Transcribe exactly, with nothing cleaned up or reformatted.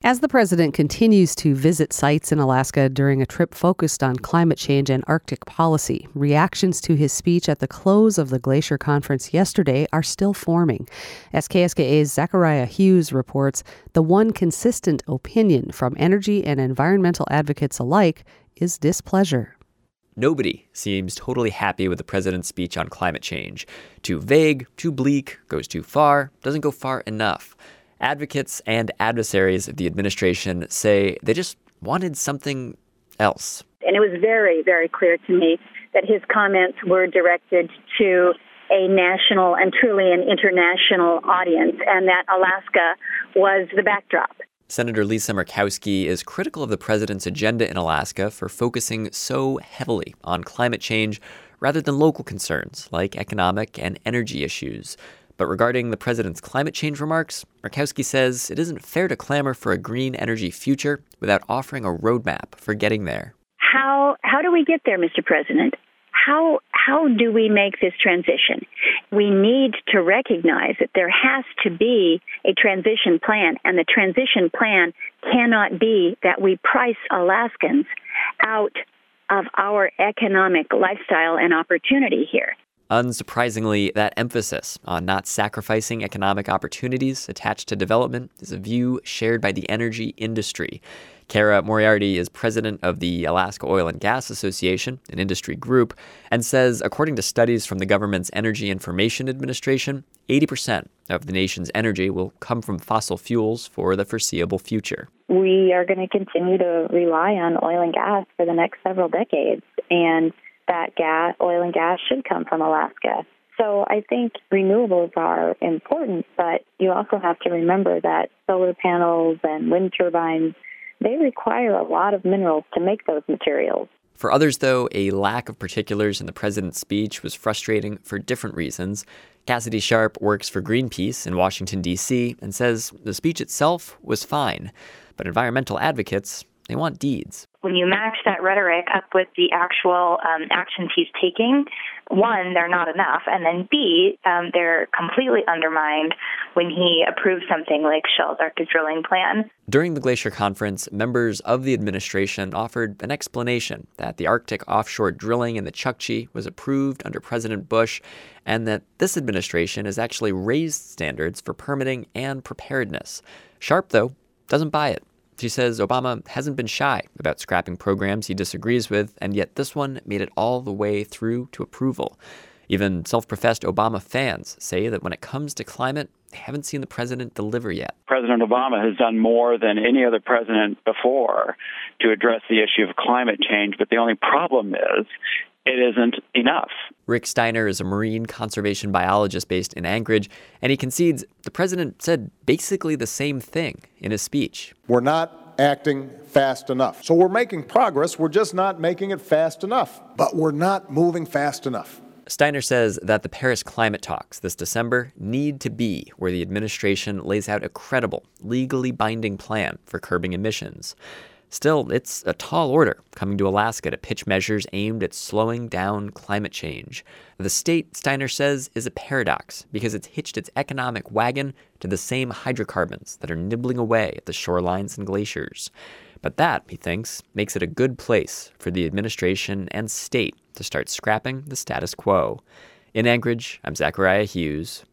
As the president continues to visit sites in Alaska during a trip focused on climate change and Arctic policy, reactions to his speech at the close of the Glacier Conference yesterday are still forming. As K S K A's Zachariah Hughes reports, the one consistent opinion from energy and environmental advocates alike is displeasure. Nobody seems totally happy with the president's speech on climate change. Too vague, too bleak, goes too far, doesn't go far enough. Advocates and adversaries of the administration say they just wanted something else. And it was very, very clear to me that his comments were directed to a national and truly an international audience, and that Alaska was the backdrop. Senator Lisa Murkowski is critical of the president's agenda in Alaska for focusing so heavily on climate change rather than local concerns like economic and energy issues. But regarding the president's climate change remarks, Murkowski says it isn't fair to clamor for a green energy future without offering a roadmap for getting there. How how do we get there, Mister President? How how do we make this transition? We need to recognize that there has to be a transition plan, and the transition plan cannot be that we price Alaskans out of our economic lifestyle and opportunity here. Unsurprisingly, that emphasis on not sacrificing economic opportunities attached to development is a view shared by the energy industry. Kara Moriarty is president of the Alaska Oil and Gas Association, an industry group, and says, according to studies from the government's Energy Information Administration, eighty percent of the nation's energy will come from fossil fuels for the foreseeable future. We are going to continue to rely on oil and gas for the next several decades, and that gas, oil and gas should come from Alaska. So I think renewables are important, but you also have to remember that solar panels and wind turbines, they require a lot of minerals to make those materials. For others, though, a lack of particulars in the president's speech was frustrating for different reasons. Cassidy Sharp works for Greenpeace in Washington, D C, and says the speech itself was fine, but environmental advocates, they want deeds. When you match that rhetoric up with the actual um, actions he's taking, one, they're not enough, and then B, um, they're completely undermined when he approves something like Shell's Arctic drilling plan. During the Glacier Conference, members of the administration offered an explanation that the Arctic offshore drilling in the Chukchi was approved under President Bush, and that this administration has actually raised standards for permitting and preparedness. Sharp, though, doesn't buy it. She says Obama hasn't been shy about scrapping programs he disagrees with, and yet this one made it all the way through to approval. Even self-professed Obama fans say that when it comes to climate, they haven't seen the president deliver yet. President Obama has done more than any other president before to address the issue of climate change, but the only problem is it isn't enough. Rick Steiner is a marine conservation biologist based in Anchorage, and he concedes the president said basically the same thing in his speech. We're not acting fast enough. So we're making progress, we're just not making it fast enough. But we're not moving fast enough. Steiner says that the Paris climate talks this December need to be where the administration lays out a credible, legally binding plan for curbing emissions. Still, it's a tall order coming to Alaska to pitch measures aimed at slowing down climate change. The state, Steiner says, is a paradox because it's hitched its economic wagon to the same hydrocarbons that are nibbling away at the shorelines and glaciers. But that, he thinks, makes it a good place for the administration and state to start scrapping the status quo. In Anchorage, I'm Zachariah Hughes,